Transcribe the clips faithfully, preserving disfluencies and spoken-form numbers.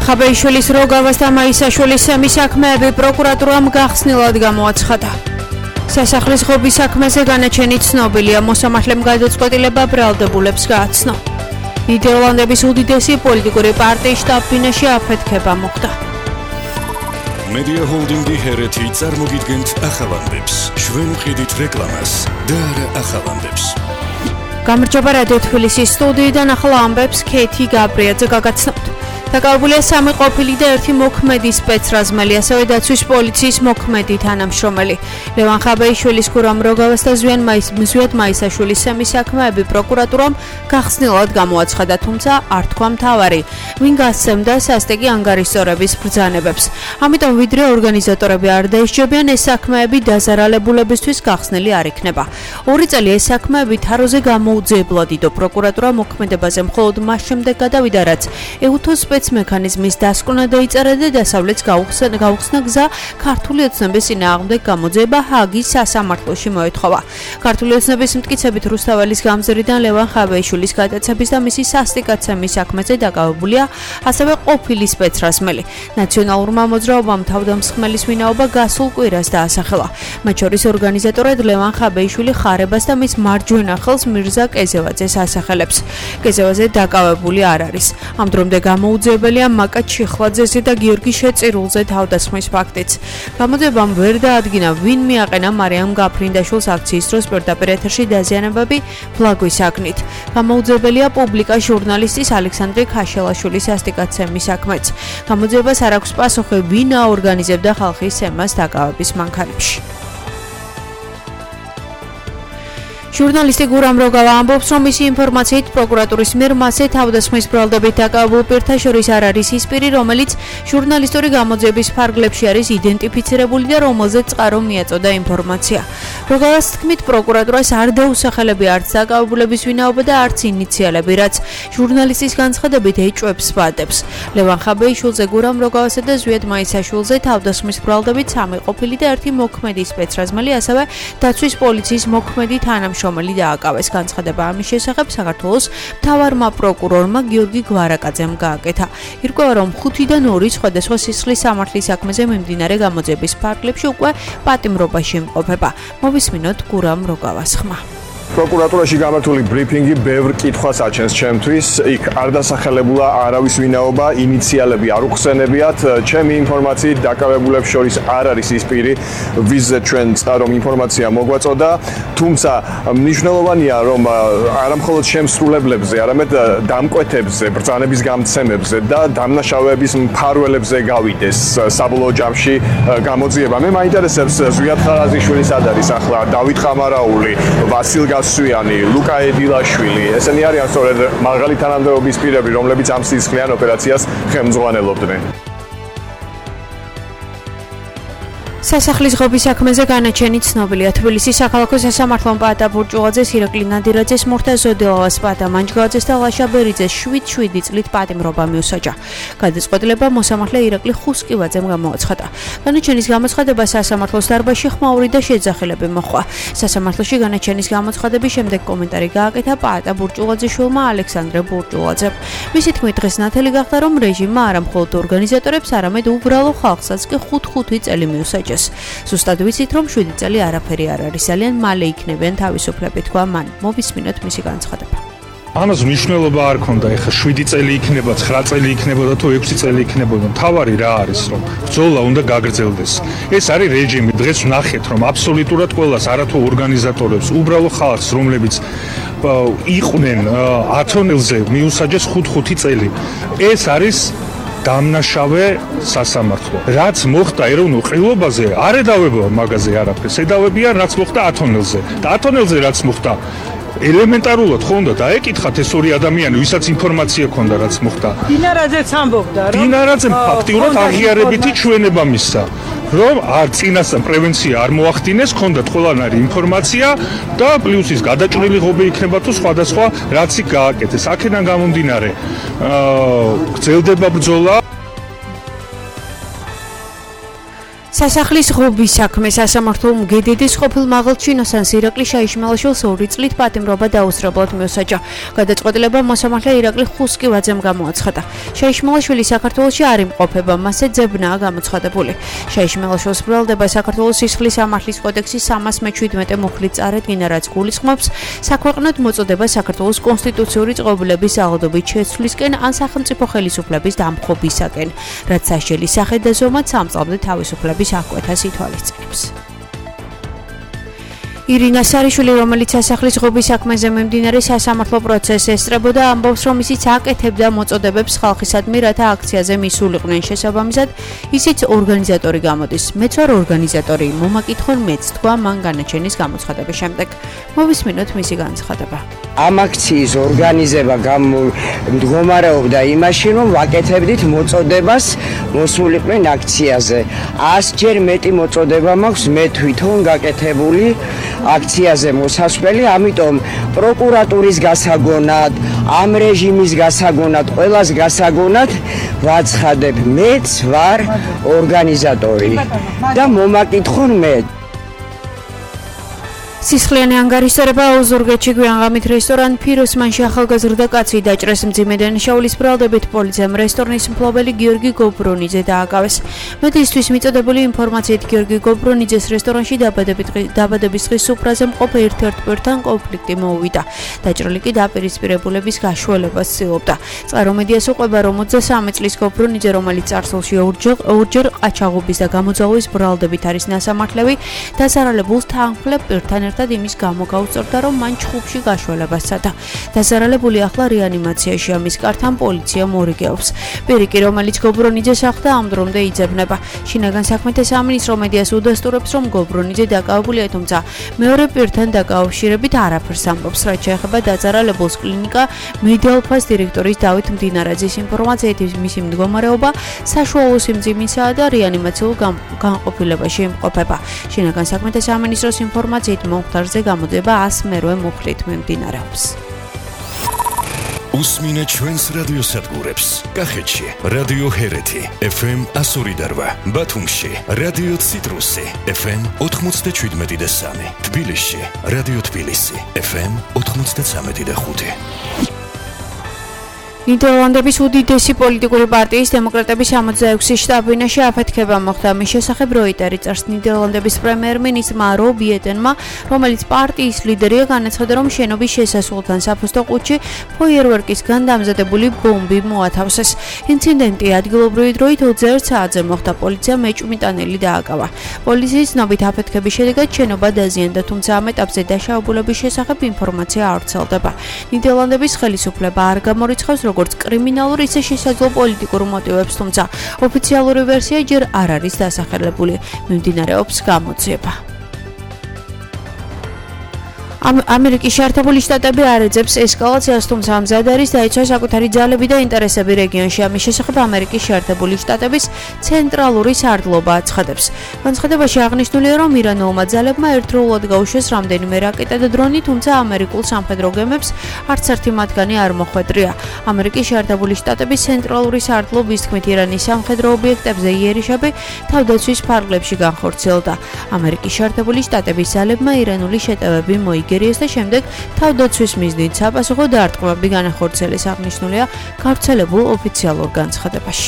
ხაბეიშვილის როგავას და მაისაშვილის სამი საქმეები პროკურატურამ გახსნილად გამოაცხადა. სასახლის ღობის საქმეზე განაჩენი ცნობილია, მოსამართლემ გადაწყვეტილება ბრალდებულებს გააცნო. ნიდერლანდების უდიდესი პოლიტიკური პარტიის შტაბ-ბინაში აფეთქება მოხდა. მედია ჰოლდინგი ჰერეთი წარმოგიდგენთ ახალამდებს. ჩვენ ვყიდით რეკლამას და არა ახალამდებს. გამარჯობა რადიო თბილისის სტუდიიდან ახლა ამბებს ქეთი გაბრიაძე გაგაცნობთ. დაკავებულია სამი ყოფილი და ერთი მოქმედი სპეცრაზმელი, ასევე დაცვის პოლიციის მოქმედი თანამშრომელი. ლევან ხაბეიშვილის, გურამ როგავას და ზვიან ზვიად მაისაშვილის სამი საქმეები პროკურატურამ გახსნილად გამოაცხადა, თუმცა არ თქვა მთავარი, ვინ გასცემდა სასტიკი ანგარიშწორების ბრძანებებს. ამიტომ ვიდრე ორგანიზატორები არ დაისჯებიან, ეს საქმეები დაზარალებულებისთვის გახსნილი არ იქნება. ორი წელი ეს საქმეები თაროზე გამოუძიებლად იდო პროკურატურა მოქმედებაზე მხოლოდ მას შემდეგ გადავიდა, რაც ეუთოს მექანიზმის დასკვნა დაიწერა და დასავლეთს გაუხსნა გზა ქართული ოცნების წინააღმდეგ გამოძიება ჰააგის სასამართლოში მოეთხოვა. ქართული ოცნების მტკიცებით რუსთაველის გამზრიდან ლევან ხაბეიშვილის გადაცემის და მისი სასტიკაცემის საქმეზე დაკავებულია ასევე ყოფილი სპეცრაზმელი. ნაციონალურმა მოძრაობამ თავდამსხმელის ვინაობა გასულ კვირას დაასახელა. მათ შორის ორგანიზატორად ლევან ხაბეიშვილი ხარებას და მის მარჯვენა ხელს მირზა კეზევაძეს ასახელებს. კეზევაძე დაკავებული არ არის. ამ დრომდე გამოუძიებელია მაკა ჩიხლაძეზე და გიორგი შეწირულზე თავდასხმის ფაქტიც. გამოძიებამ ვერ დაადგინა, ვინ მიაყენა მარიამ გაფრინდაშვილს აქციის დროს პირდაპირ ეთერში დაზიანებები ფლაგვის აგნით. გამოუძიებელია პუბლიკა ჟურნალისტის ალექსანდრე ქაშელაშვილის სასტიკაცემის საქმეც. გამოძიებას არ აქვს პასუხი, ვინ აორგანიზებდა ხალხის სემას დაკავების მანქანებში. ჟურნალისტი გურამ როგავა ამბობს, რომ მისი ინფორმაციით პროკურატურის მიერ მასზე თავდასხმის ბრალდებით დაკავებულ პირთა შორის არ არის ის პირი, რომელიც ჟურნალისტური გამოძიების ფარგლებში არის იდენტიფიცირებული და რომელზეც წყარო მიაწოდა ინფორმაცია. როგავას თქმით, პროკურატურას არ დაუსახელებია არც დაკავებულების ვინაობა და არც ინიციალები, რაც ჟურნალისტის განცხადებით ეჭვებს ვადებს. ლევან ხაბეიშვილზე, გურამ როგავასა და ზვიად მაისაშვილზე თავდასხმის ბრალდებით სამი ყოფილი და ერთი მოქმედი სპეცრაზმელი, ასევე დაცვის პოლიციის მოქმედი თანამშრომელი რომელი დააკავეს. განცხადება ამის შესახებ საქართველოს მთავარმა პროკურორმა გიორგი გვარაკაძემ გააკეთა. ირკვევა, რომ ხუთიდან ორი სხვადასხვა სისხლის სამართლის საქმეზე მიმდინარე გამოძიების ფარგლებში უკვე პატიმრობაში იმყოფება. მოვისმინოთ გურამ როგავას ხმა. პროკურატურაში გამართული ბრიფინგი ბევრ კითხვას აჩენს ჩემთვის. იქ არ დასახელებულა არავის ვინაობა, ინიციალები არ უხსენებიათ. ჩემი ინფორმაციით დაკავებულებს შორის არ არის ის პირი, ვიზზე ჩვენ წარომ ინფორმაცია მოგვაწოდა. თუმცა მნიშვნელოვანია, რომ არა მხოლოდ შემსრულებლებზე, არამედ დამკვეთებზე, ბრძანების გამცემებზე და დამნაშავეების მფარველებზე გავიდეს საბოლოო ჯამში გამოძიება. მე მაინტერესებს ზვიად ხარაზიშვილის სად არის ახლა, დავით ყამარაული, ვასილ სვიანი, ლუკა ედილაშვილი, ესენი არიან სწორედ მაღალი თანამდებობის პირები, რომლებიც ამ სისხლიან ოპერაციას ხელმძღვანელობდნენ. სასახლის ღობის საქმეზე განაჩენი ცნობილია. თბილისის საქალაქო სასამართლომ პაატა ბურჭულაძეს, ირაკლი ნადირაძეს, მურთა ზოდელავას, პაატა მანჯგაძეს და ლაშა ბერიძეს შვიდ შვიდი წლით პატიმრობა მიუსაჯა. გადაწყვეტილება მოსამართლე ირაკლი ხუსკივაძემ გამოაცხადა. განაჩენის გამოცხადება სასამართლოს დარბაზში ხმაური და შეძახილები მოჰყვა. სასამართლოში განაჩენის გამოცხადების შემდეგ კომენტარი გააკეთა პაატა ბურჭულაძეშვილმა ალექსანდრე ბურჭულაძემ. მისი თქმით, დღეს ნათელი გახდა, რომ რეჟიმმა არა მხოლოდ ორგანიზატორებს, არამედ უბრალო ხალხსაც კი ხუთ-ხუთი წელი მიუსაჯა. ზუსტად ვიცით, რომ შვიდი წელი არაფერი არ არის, ძალიან მალე იქნებიან თავისუფლები, თქვა მან. მოვისმინოთ მისი განცხადება. ამას მნიშვნელობა არ ქონდა, ეხლა შვიდი წელი იქნება, ცხრა წელი იქნება და თუ ექვსი წელი იქნებოდა. მთავარი რა არის, რომ ბრძოლა უნდა გაგრძელდეს. ეს არის რეჟიმი. დღეს ვნახეთ, რომ აბსოლუტურად ყველას, არათუ ორგანიზატორებს, უბრალო ხალხს, რომლებიც იყვნენ ათონელზე, მიუსაჯეს ხუთ-ხუთი წელი. ეს არის დამნაშავე სასამართლო. რაც მოხდა ეროვნულ ყრილობაზე, არ ედავება მაგაზე არაფერს. ედავებიან რაც მოხდა ათონელზე. და ათონელზე რაც მოხდა, ელემენტარულად ხონდა დაეკითხათ ეს ორი ადამიანი, ვისაც ინფორმაცია ჰქონდა რაც მოხდა. დინარაძეც ამბობდა, რომ დინარაძემ ფაქტიურად აღიარებითი ჩვენება მისცა, რომ არ წინასწარ პრევენცია არ მოახდინეს, ჰქონდათ ყველანაირი ინფორმაცია და პლუს ის გადაჭრილი ღობე იქნება თუ სხვადასხვა რაც იქ გააკეთეს. აქედან გამომდინარე, აა გრძელდება ბრძოლა. სასახლის ღობის საქმე სასამართლო მგედედის ყოფილ მაღალ ჩინოსანს ირაკლი შაიშმელაშვილს ორი წლით პატიმრობა დაუსწრებლად მიუსაჯა. გადაწყვეტილება მოსამართლე ირაკლი ხუსკივაძემ გამოაცხადა. შაიშმელაშვილი საქართველოში არ იმყოფება, მასზე ძებნაა გამოცხადებული. შაიშმელაშვილს ბრალდება საქართველოს სისხლის სამართლის კოდექსის სამას მეჩვიდმეტე მუხლით წარედგინა, რაც გულისხმობს საქვეყნოდ მოწოდება საქართველოს კონსტიტუციური წყობილების აღდობით შეცვლისკენ ან სახელმწიფო ხელისუფლების დამხობისაკენ, რაც სასჯელის სახით და ზომად სამ წლამდე თავისუფლების აკვეთას ითვალისწინებს. ირინა სარიშვილი, რომელიც სასახლის ღობის საქმეზე მიმდინარე სასამართლო პროცესს ესწრებოდა, ამბობს, რომ ისიც აკეთებდა მოწოდებებს ხალხისადმი, რათა აქციაზე მისულიყვნენ. შესაბამისად, ისიც ორგანიზატორი გამოდის. მეც ვარ ორგანიზატორი, მომაკითხონ მეც, თქვა მან განაჩენის გამოცხადების შემდეგ. მოვისმინოთ მისი განცხადება. ამ აქციის ორგანიზება მდგომარეობდა იმაში, რომ ვაკეთებდით მოწოდებას მოსულიყვნენ აქციაზე. ასჯერ მეტი მოწოდება მაქვს მე თვითონ გაკეთებული აქციაზე მოსასვლელი, ამიტომ პროკურატურის გასაგონად, ამ რეჟიმის გასაგონად, ყველას გასაგონად ვაცხადებ, მეც ვარ ორგანიზატორი და მომაკითხონ მე. სისხლიანი ანგარიშსარება აუზურგეთში გვიანღამით რესტორან ფიროსმანში ახალგაზრდა კაცი დაჭრეს. მძიმე დანაშაულის ბრალდებით პოლიციამ რესტორნის მფლობელი გიორგი გობრონიძე დააკავეს. მედიისთვის მიწოდებული ინფორმაციით გიორგი გობრონიძეს რესტორანში დაბადების დღის სუფრაზე მყოფ ერთ-ერთ პირთან კონფლიქტი მოუვიდა. დაჭრილი კი დაპირისპირებულების გაშველებას ცდილობდა. წყარო მედიას უყვება, რომ ოცდასამი წლის გობრონიძე, რომელიც წარსულში ორჯერ ყაჩაღობის და გამოძალვის ბრალდებით არის ნასამართლევი, დასარალებულს თანხმლებ პირთან ერთად იმის გამო გაუწევდა, რომ მან ჩხუბში გაშველებას სცადა. დასარალებული ახლა რეანიმაციაშია, მის კართან პოლიცია მორიგეობს. პირი კი, რომელიც გობრონიძეს ახლდა, ამ დრომდე იძებნება. შინაგან საქმეთა სამინისტრო მედიას უდასტურებს, რომ გობრონიძე დაკავებულია, თუმცა მეორე პირთან დაკავშირებით არაფერს ამბობს. რაც შეეხება დაზარალებულს, კლინიკა მედიალფას დირექტორის დავით მდინარაძის ინფორმაციით, მისი მდგომარეობა საშუალო სიმძიმისაა და რეანიმაციულ განყოფილებაში იმყოფება. შინაგან საქმეთა სამინისტროს ინფორმაციით მომხდარზე გამოძიება ას მერვე მუხლით მიმდინარეობს. უსმინეთ ჩვენს რადიოსადგურებს. კახეთში რადიო ჰერეთი ეფ ემ εκατო ორი და რვა, ბათუმში რადიო ციტრუსი ეფ ემ ოთხმოცდაშვიდმეტი და სამი, თბილისში რადიო თბილისი ეფ ემ ოთხმოცდაცამეტი და ხუთი. ნიდერლანდების უდიდესი პოლიტიკური პარტიის დემოკრატების ორმოცდაექვსი შტაბ-ბინაში აფეთქება მოხდა. მის შესახებ როიტერი წერს. ნიდერლანდების პრემიერ-მინისტრმა რობ იეტენმა, რომელიც პარტიის ლიდერია, განაცხადა, რომ შენობის შესასვლელთან საფოსტო ყუთში ფოიერვერკისგან დამზადებული ბომბი მოათავსეს. ინციდენტი ადგილობრივი დროით ოცდაერთ საათზე მოხდა. პოლიციამ ეჭვმიტანილი დააკავა. პოლიციის ცნობით აფეთქების შედეგად შენობა დაზიანდა, თუმცა ამ ეტაპზე დაშავებულების შესახებ ინფორმაცია არ ვრცელდება. ნიდერლანდების ხელისუფლება არ გამორიცხავს როგორც კრიმინალურ, ისე შესაძლო პოლიტიკურ მოტივებს, თუმცა ოფიციალური ვერსია ჯერ არ არის დასახელებული. მიმდინარეობს გამოძიება. ამერიკის შეერთებული შტატები არ ეძებს ესკალაციას, თუმცა მზად არის დაიცვა საკუთარი ძალები და ინტერესები რეგიონში. ამის შესახებ ამერიკის შეერთებული შტატების ცენტრალური სარდლობა აცხადებს. განცხადებაში აღნიშნულია, რომ ირანულმა ძალებმა ერთდროულად გაუშვეს რამდენიმე რაკეტა და დრონი, თუმცა ამერიკულ სამხედრო გემებს არც ერთი მათგანი არ მოხვედრია. ამერიკის შეერთებული შტატების ცენტრალური სარდლობის თქმით, ირანის სამხედრო ობიექტებზე იერიში თავდაცვის ფარგლებში განხორციელდა. ამერიკის შეერთებული შტატების ძალებმა ირანული შეტევები მოიგეს და შემდეგ თავდაცვის მიზნით საპასუხო დარტყმები განახორციელეს, აღნიშნულია გავრცელებულ ოფიციალურ განცხადებაში.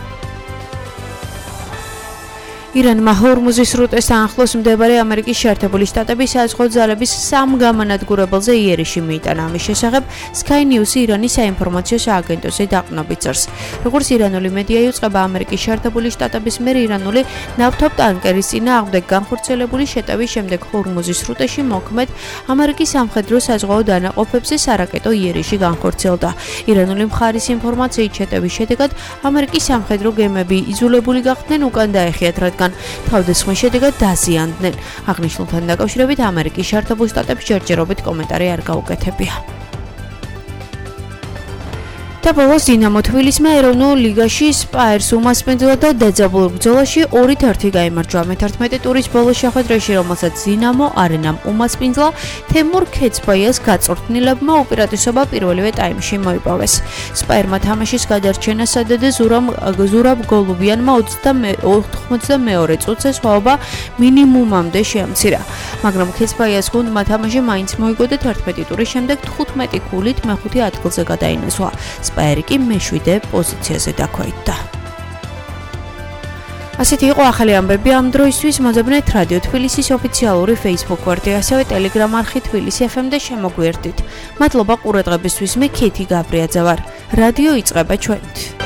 ირანმა ჰორმუზის სრუტესთან ახლოს მდებარე ამერიკის შეერთებული შტატების საზღვაო ძალების სამ გამანადგურებელზე იერიში მიიტანა. ამის შესახებ Sky News-ი ირანის საინფორმაციო სააგენტოზე დაყრდნობით წერს. როგორც ირანული მედია იუწყება, ამერიკის შეერთებული შტატების მიერ ირანული ნავთობტანკერის წინააღმდეგ განხორციელებული შეტევის შემდეგ ჰორმუზის სრუტეში მოქმედ ამერიკის სამხედრო საზღვაო დანაყოფებზე სარაკეტო იერიში განხორციელდა. ირანული მხარის ინფორმაციით, შეტევის შედეგად ამერიკის სამხედრო გემები იძულებული გახდნენ უკან დაეხიათ, რადგან თავდასხმის შედეგად დაზიანდნენ. აღნიშნულთან დაკავშირებით ამერიკის შეერთებულ შტატებს ჯერჯერობით კომენტარი არ გაუკეთებია. და ბოლოს დინამო თბილისმა ეროვნულ ლიგაში სპაერს უმასპინძლა და დაძაბულ ბრძოლაში ორით ერთი გაიმარჯვა. მეთერთმეტე ტურის ბოლოს შეხვედრაში, რომელსაც დინამო არენამ უმასპინძლა, თემურ ქეცბაიას გაწვრთნილებმა უპირატესობა პირველივე ტაიმში მოიპოვეს. სპაერმა თამაშის გადარჩენა სადადა ზურამ ზურაბ გოლუბიანმა ოცდამეორე წუთზე სხვაობა მინიმუმამდე შეამცირა. მაგრამ ქეცბაიას გუნდმა თამაში მაინც მოიგო და თერთმეტი ტურის შემდეგ თხუთმეტი ქულით მეხუთე ადგილზე გადაინაცვლა. სპაერი კი მეშვიდე პოზიციაზე დაქვეითდა. ასეთი იყო ახალი ამბები ამ დროისთვის. მოძებნეთ რადიო თბილისის ოფიციალური Facebook გვერდი, ასევე Telegram არხი თბილისი ეფ ემ და შემოგვიერთდით. მადლობა ყურადღებისთვის. მე ქეთი გაბრიაძე ვარ. რადიო იწყება ჩვენით.